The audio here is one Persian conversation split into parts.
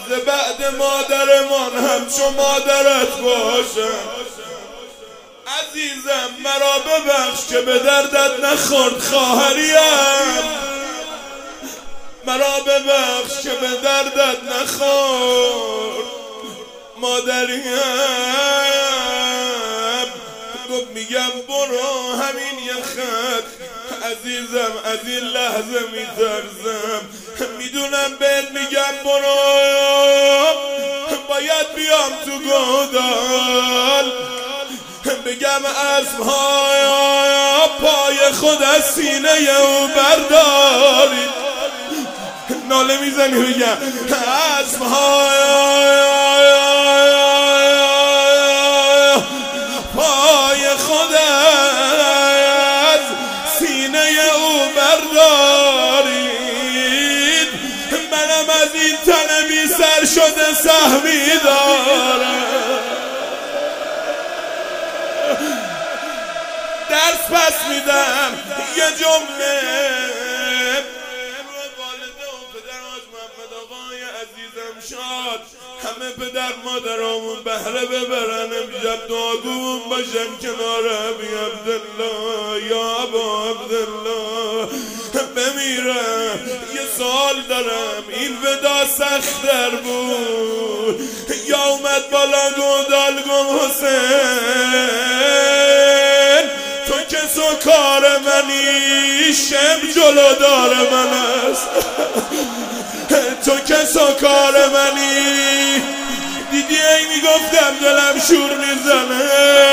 بعد مادرمان همچون مادرت باشم. عزیزم مرا ببخش که به دردت نخورد خواهریم، مرا ببخش که به دردت نخورد مادریم. گفت میگم برو همین یه خط، عزیزم از این لحظه میترسم، میدونم بهت میگم برو باید بیام تو گودال بگم اسب‌های پای خود از سینه او بردارید. ناله میزنی بگم اسب‌های پای خود از سینه او بردارید. منم از این تن بی سر شده سهمی دارم. درس پس میدم یه جمله، والده و پدر حاج محمد آقای عزیزم شاد، همه پدر مادرامون بهره ببرن، امشب دعاگومون باشن کنار ابی عبدالله. یا ابا عبدالله بمیرم یه سال دارم، این ودا سختر بود یا اومد بالا گودال گم حسین تو که سوکار منی شم جلودار من است. تو که سوکار منی دیدی ای میگفتم دلم شور میزنه،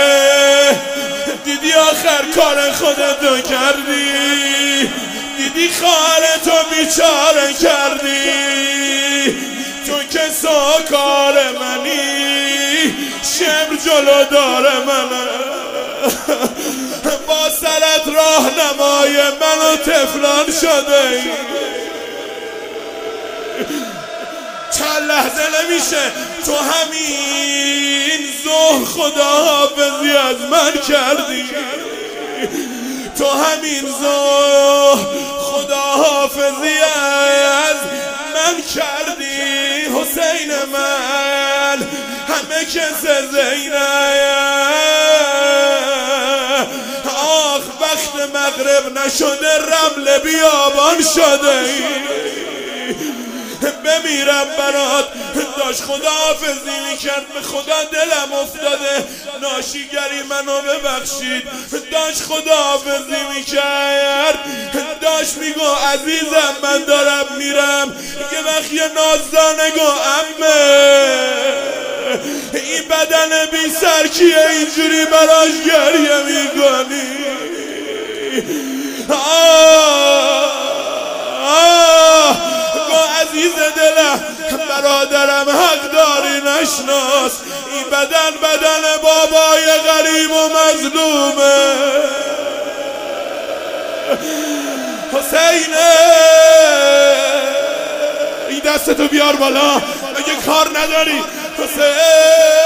دیدی آخر کار خودتو کردی، دیدی خواهرتو بیچاره کردی. تو که سوکار منی شم جلودار من، با سرت راهنمای من و طفلان شده ای. چند لحظه نمیشه تو همین ظهر خداحافظی از من کردی، تو همین ظهر خداحافظی از من کردی. حسین من همه کس زینب، آخ وقت مغرب نشده رمل بیابان شده ای. بمیرم برات داشت خداحافظی میکرد، به خدا دلم افتاده ناشیگری منو ببخشید. داشت خداحافظی میکرد، داشت میگو عزیزم من دارم میرم. یه وقت یه نازدانه گو امه این بدن بی سر کیه اینجوری براش گریه میکنی؟ عزیز دلم برادرم حق داری نشناس، این بدن بابای غریب و مظلومه. حسینه این دستتو بیار بالا اگه کار نداری. حسین